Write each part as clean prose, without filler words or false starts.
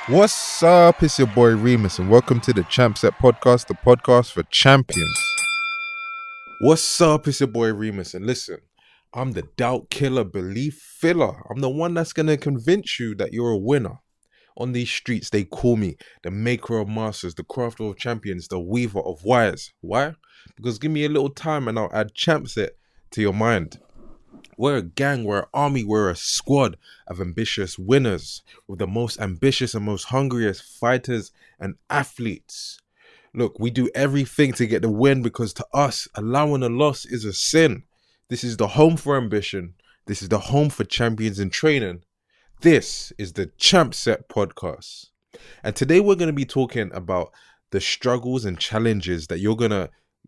What's up? It's your boy Remus, and welcome to the Champ Set Podcast, the podcast for champions. What's up? It's your boy Remus, and listen, I'm the doubt killer, belief filler. I'm the one that's gonna convince you that you're a winner. On these streets, they call me the maker of masters, the crafter of champions, the weaver of wires. Why? Because give me a little time, and I'll add Champ Set to your mind. We're a gang, we're an army, we're a squad of ambitious winners with the most ambitious and most hungriest fighters and athletes. Look, we do everything to get the win because to us, allowing a loss is a sin. This is the home for ambition. This is the home for champions in training. This is the Champ Set Podcast. And today we're going to be talking about the struggles and challenges that you're going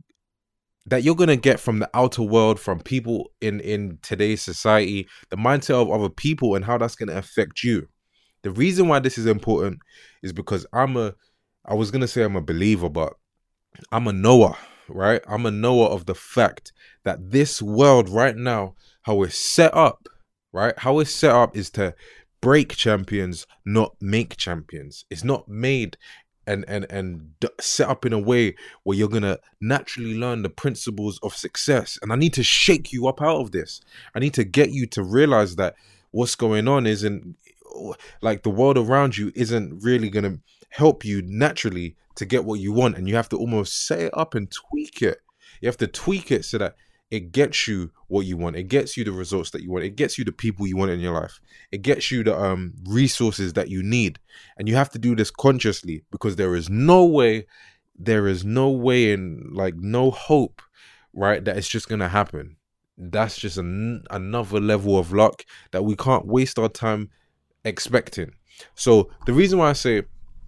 to get from the outer world, from people in today's society, the mindset of other people, and how that's going to affect you. The reason why this is important is because I was going to say I'm a believer, but I'm a knower, right? I'm a knower of the fact that this world right now, how it's set up, right? How it's set up is to break champions, not make champions. It's not made and set up in a way where you're gonna naturally learn the principles of success. And I need to shake you up out of this. I need to get you to realize that what's going on isn't like the world around you isn't really gonna help you naturally to get what you want, and you have to almost set it up and tweak it. You have to tweak it so that it gets you what you want. It gets you the results that you want. It gets you the people you want in your life. It gets you the resources that you need. And you have to do this consciously, because there is no way in, like, no hope, right, that it's just going to happen. That's just another level of luck that we can't waste our time expecting. So the reason why I say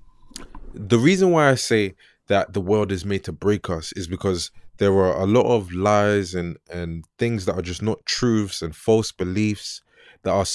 that the world is made to break us is because there are a lot of lies and things that are just not truths and false beliefs that are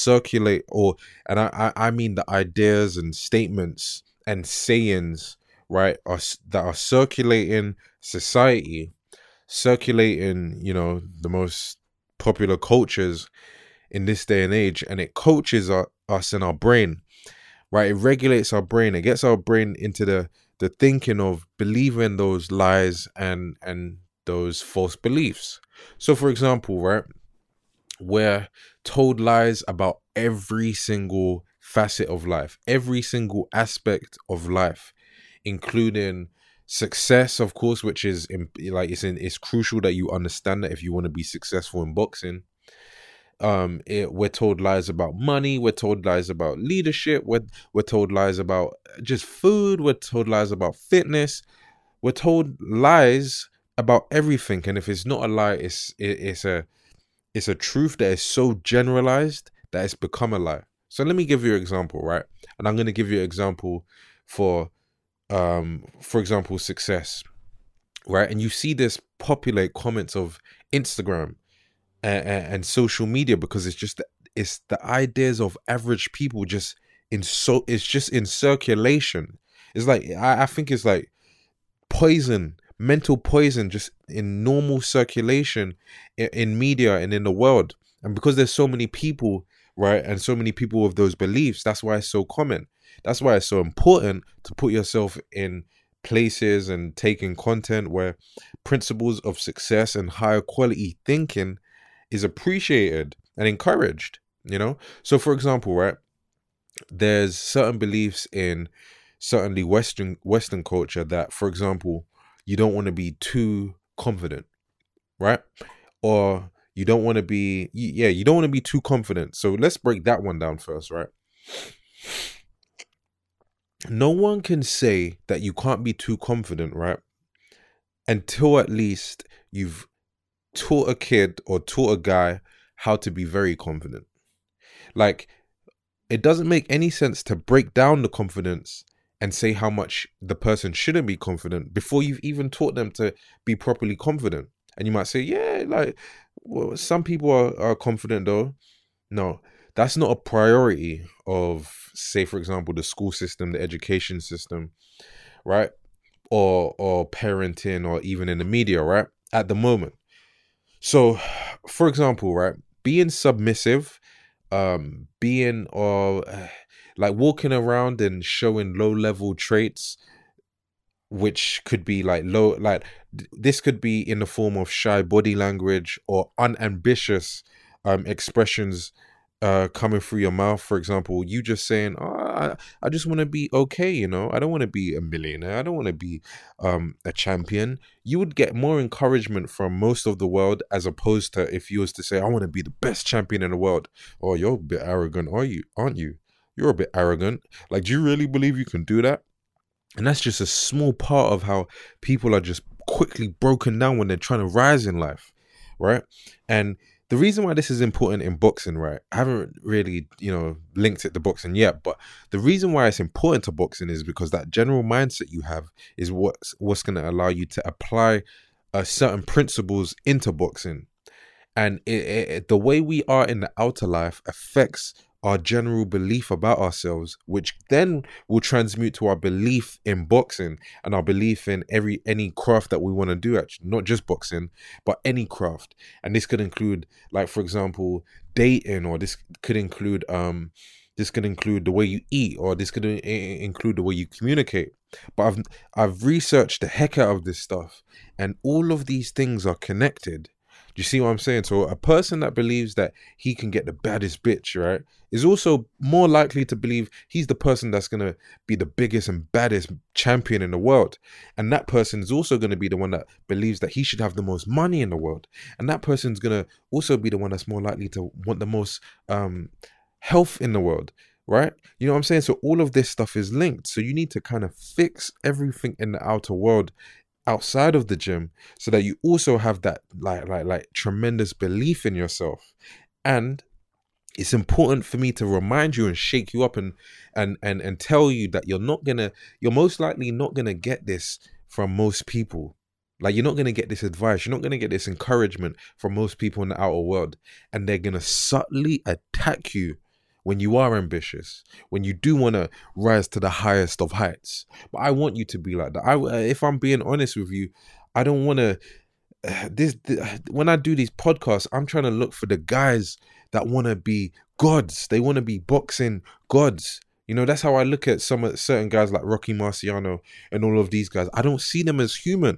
I mean the ideas and statements and sayings, right, that are circulating society, circulating, the most popular cultures in this day and age, and it coaches us in our brain, right? It regulates our brain. It gets our brain into the thinking of believing those lies and those false beliefs. So for example, right, we're told lies about every single facet of life, every single aspect of life, including success, of course, which is it's crucial that you understand that if you want to be successful in boxing. We're told lies about money, we're told lies about leadership, we're told lies about just food, we're told lies about fitness, we're told lies about everything. And if it's not a lie, it's a truth that is so generalized that it's become a lie. So let me give you an example, right? And I'm going to give you an example for example, success, right? And you see this populate comments of Instagram and social media, because it's the ideas of average people it's just in circulation. It's like I think it's like poison, mental poison, just in normal circulation in media and in the world. And because there's so many people, right, and so many people with those beliefs, that's why it's so common. That's why it's so important to put yourself in places and taking content where principles of success and higher quality thinking is appreciated and encouraged, So for example, right, there's certain beliefs in certainly Western culture that, for example, you don't want to be too confident, right? Or you don't want to be, you don't want to be too confident. So let's break that one down first, right? No one can say that you can't be too confident, right, until at least you've taught a kid or taught a guy how to be very confident. Like, it doesn't make any sense to break down the confidence and say how much the person shouldn't be confident before you've even taught them to be properly confident. And you might say, yeah, like, well, some people are confident though. No, that's not a priority of, say, for example, the school system, the education system, right? Or parenting, or even in the media, right? At the moment. So, for example, right, being submissive, being or Like walking around and showing low level traits, which could be like low, like this could be in the form of shy body language or unambitious expressions coming through your mouth. For example, you just saying, oh, I just want to be okay, you know, I don't want to be a millionaire, I don't want to be a champion. You would get more encouragement from most of the world, as opposed to if you was to say, I want to be the best champion in the world. Oh, you're a bit arrogant, aren't you? You're a bit arrogant. Like, do you really believe you can do that? And that's just a small part of how people are just quickly broken down when they're trying to rise in life, right? And the reason why this is important in boxing, right? I haven't really, linked it to boxing yet, but the reason why it's important to boxing is because that general mindset you have is what's going to allow you to apply certain principles into boxing. And the way we are in the outer life affects our general belief about ourselves, which then will transmute to our belief in boxing and our belief in any craft that we want to do, actually, not just boxing, but any craft. And this could include, like, for example, dating, or this could include the way you eat, or this could include the way you communicate. But I've researched the heck out of this stuff, and all of these things are connected. You see what I'm saying? So a person that believes that he can get the baddest bitch, right, is also more likely to believe he's the person that's going to be the biggest and baddest champion in the world. And that person is also going to be the one that believes that he should have the most money in the world. And that person's going to also be the one that's more likely to want the most health in the world, right? You know what I'm saying? So all of this stuff is linked. So you need to kind of fix everything in the outer world outside of the gym, so that you also have that like tremendous belief in yourself. And it's important for me to remind you and shake you up and tell you that you're most likely not gonna get this from most people. Like, you're not gonna get this advice, you're not gonna get this encouragement from most people in the outer world, and they're gonna subtly attack you when you are ambitious, when you do want to rise to the highest of heights. But I want you to be like that. If I'm being honest with you, I don't want to. When I do these podcasts, I'm trying to look for the guys that want to be gods. They want to be boxing gods. You know, that's how I look at certain guys like Rocky Marciano and all of these guys. I don't see them as human.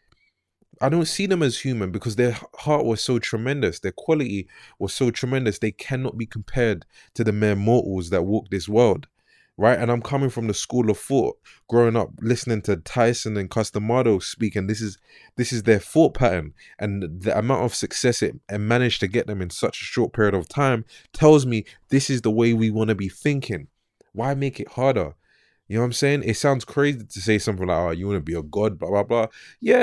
I don't see them as human because their heart was so tremendous. Their quality was so tremendous. They cannot be compared to the mere mortals that walk this world, right? And I'm coming from the school of thought, growing up listening to Tyson and Customado speak, and this is their thought pattern. And the amount of success it managed to get them in such a short period of time tells me this is the way we want to be thinking. Why make it harder? You know what I'm saying? It sounds crazy to say something like, oh, you want to be a god, blah, blah, blah.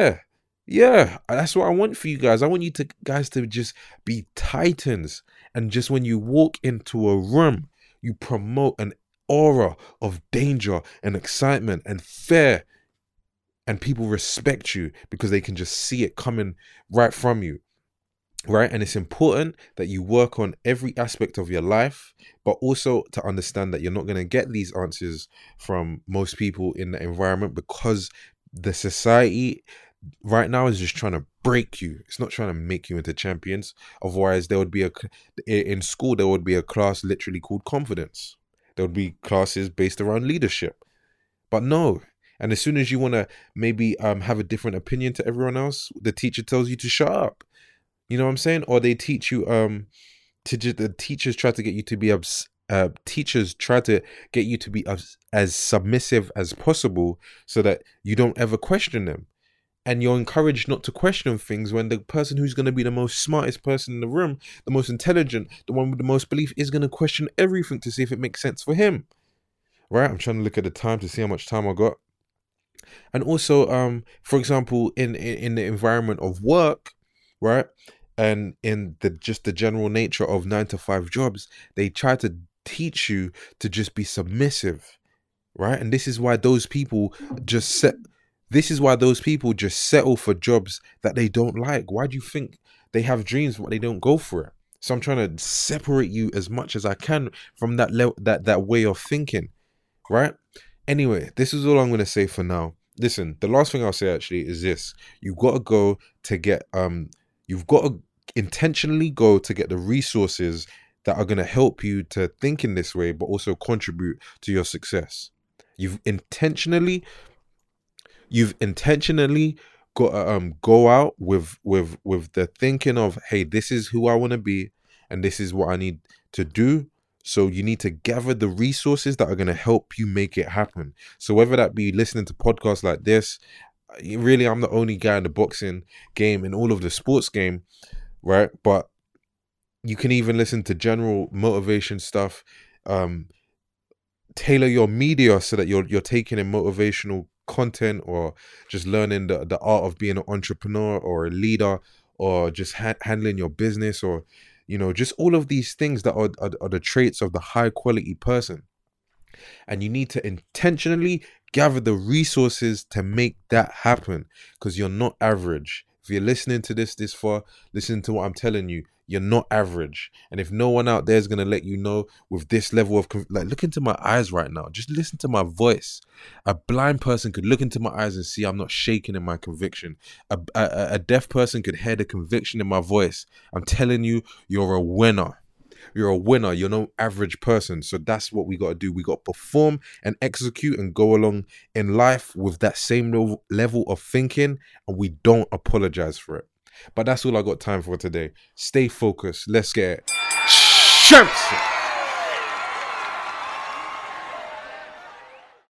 Yeah, that's what I want for you guys. I want you guys to just be titans. And just when you walk into a room, you promote an aura of danger and excitement and fear. And people respect you because they can just see it coming right from you. Right? And it's important that you work on every aspect of your life, but also to understand that you're not going to get these answers from most people in the environment, because the society right now is just trying to break you. It's not trying to make you into champions. Otherwise, in school there would be a class literally called confidence. There would be classes based around leadership. But no. And as soon as you want to maybe have a different opinion to everyone else, the teacher tells you to shut up. You know what I'm saying? Or they teach you the teachers try to get you to be as submissive as possible, so that you don't ever question them. And you're encouraged not to question things, when the person who's going to be the most smartest person in the room, the most intelligent, the one with the most belief, is going to question everything to see if it makes sense for him. Right? I'm trying to look at the time to see how much time I got. And also, for example, in the environment of work, right? And in the general nature of 9-to-5 jobs, they try to teach you to just be submissive, right? And this is why those people just settle for jobs that they don't like. Why do you think they have dreams but they don't go for it? So I'm trying to separate you as much as I can from that way of thinking, right? Anyway, this is all I'm going to say for now. Listen, the last thing I'll say actually is this: you've got to intentionally go to get the resources that are going to help you to think in this way, but also contribute to your success. You've intentionally got to go out with the thinking of, hey, this is who I want to be, and this is what I need to do. So you need to gather the resources that are going to help you make it happen. So whether that be listening to podcasts like this, really, I'm the only guy in the boxing game, in all of the sports game, right? But you can even listen to general motivation stuff. Tailor your media so that you're taking in motivational content, or just learning the art of being an entrepreneur or a leader, or just handling your business, or just all of these things that are the traits of the high quality person. And you need to intentionally gather the resources to make that happen, because you're not average. If you're listening to this far, listen to what I'm telling you. You're not average. And if no one out there is going to let you know with this level of, like, look into my eyes right now. Just listen to my voice. A blind person could look into my eyes and see I'm not shaking in my conviction. A deaf person could hear the conviction in my voice. I'm telling you, you're a winner. You're a winner. You're no average person. So that's what we got to do. We got to perform and execute and go along in life with that same level of thinking, and we don't apologize for it. But that's all I got time for today. Stay focused. Let's get it. Champs!